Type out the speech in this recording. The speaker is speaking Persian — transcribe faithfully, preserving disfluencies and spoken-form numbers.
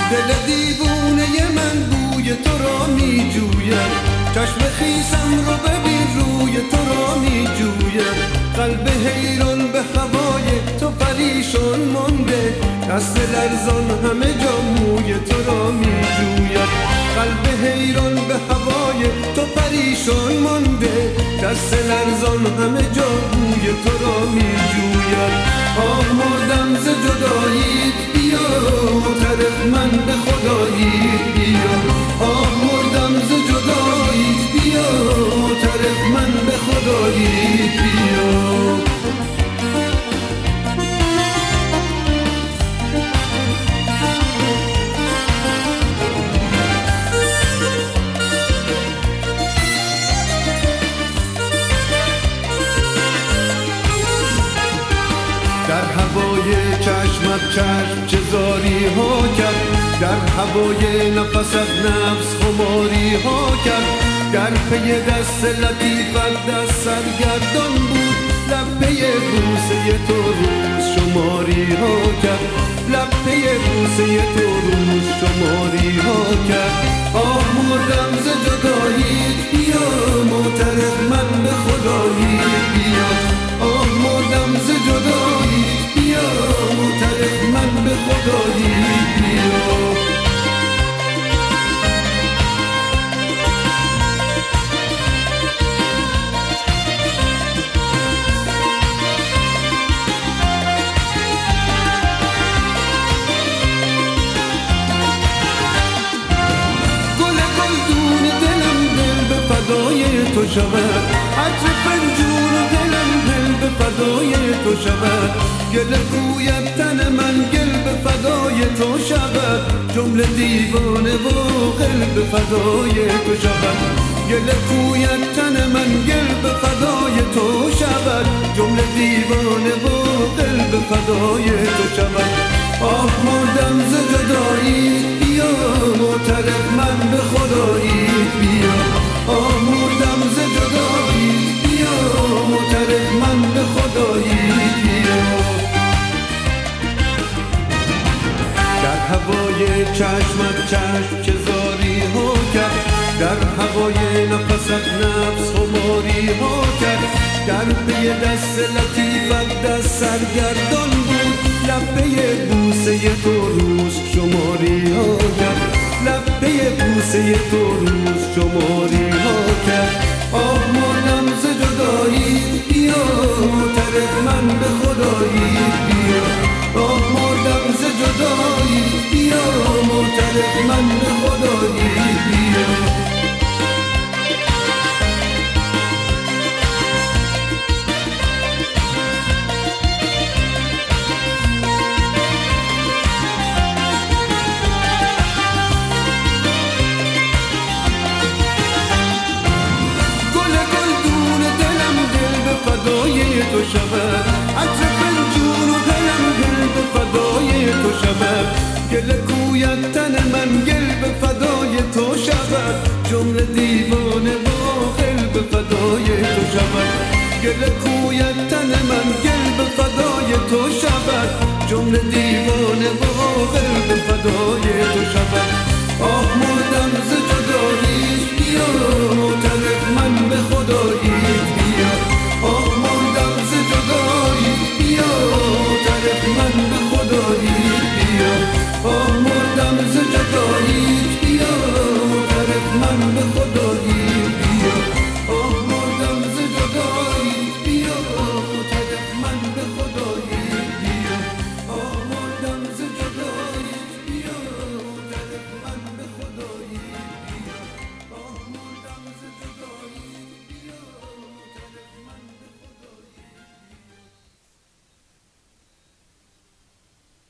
دل دیوونه من بوی تو را می جوید، چشم خیسم رو ببین روی تو را می جوید، قلب حیران به هوای تو پریشان مانده، دست لرزان همه جا موی تو را می جوید، قلب حیران به هوای تو پریشان مانده، دست لرزان همه جا موی تو را می جوید. آه مردم ز جداییت بیا، معترف من به خداییت بیا، آه مردم ز جداییت بیا، معترف من به خداییت بیا. در هوای چشمت چشم چه زاری ها کرد، در هوای نفست نفس خماری ها کرد، در پی دست لطیفت دست سرگردان بود، لب پی بوسه تو روز شماری ها کرد، لب پی بوسه تو روز شماری ها کرد. آه مردم ز جداییت بیا، معترف من به خداییت بیا، آه مردم ز جداییت بیا، معترف من به خداییت بیا. تو شود عطر پنجور و دلم دل به فدای تو شود، گل کویت تن من گل به فدای تو شود، جمله دیوانه و غل به فدای تو شود، گل کویت تن من گل به فدای تو شود، جمله دیوانه و غل به فدای تو شود. آه مردم ز جداییت بیا، معترف من به خداییت بیا، آه مردم ز جداییت بیا، معترف من به خداییت بیا. در هوای چشمت چشم چه زاری ها کرد، در هوای نفست نفس خماری ها کرد، در پی دست لطیفت دست سرگردان بود، لب پی بوسه تو روز شماری ها کرد، لب پی بوسه تو روز شماری ها کرد. آه مردم ز جداییت بیا، معترف من به خداییت بیا، آه مردم ز جداییت بیا، معترف من به خداییت بیا. تو شود عطر پنجور و دلم گل به فدای تو شود، گل کویت تن من گل به فدای تو شود، جمله دیوانه و غل به فدای تو شود، گل کویت تن من گل به فدای تو شود، جمله دیوانه و غل به فدای تو شود.